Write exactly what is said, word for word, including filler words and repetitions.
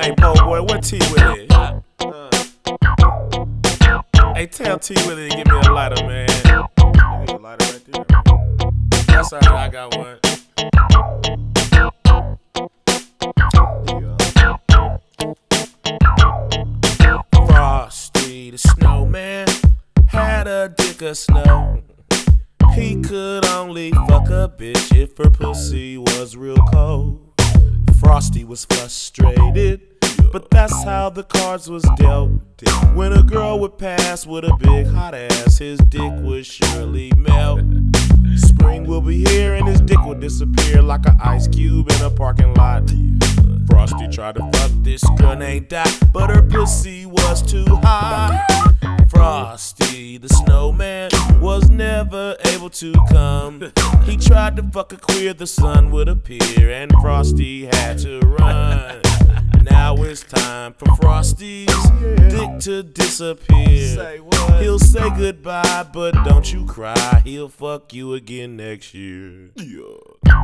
Hey, po boy, what T Willie? Uh, hey, tell T Willie to give me a lighter, man. Give me a lighter right there. That's alright, I got one. Frosty the snowman had a dick of snow. He could only fuck a bitch if her pussy was real cold. Frosty was frustrated, but that's how the cards was dealt. When a girl would pass with a big hot ass, his dick would surely melt. Spring will be here and his dick will disappear like an ice cube in a parking lot. Frosty tried to fuck this girl named Dot, but her pussy was too hot. Frosty the snowman was never able to come. He tried to fuck a queer, the sun would appear, and Frosty had to run. Now it's time for Frosty's dick to disappear. He'll say goodbye, but don't you cry. He'll fuck you again next year.